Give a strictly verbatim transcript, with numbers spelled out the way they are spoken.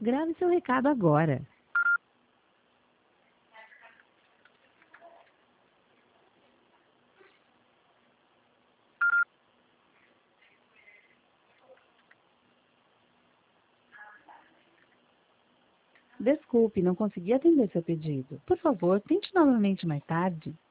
Grave seu recado agora. Desculpe, não consegui atender seu pedido. Por favor, tente novamente mais tarde.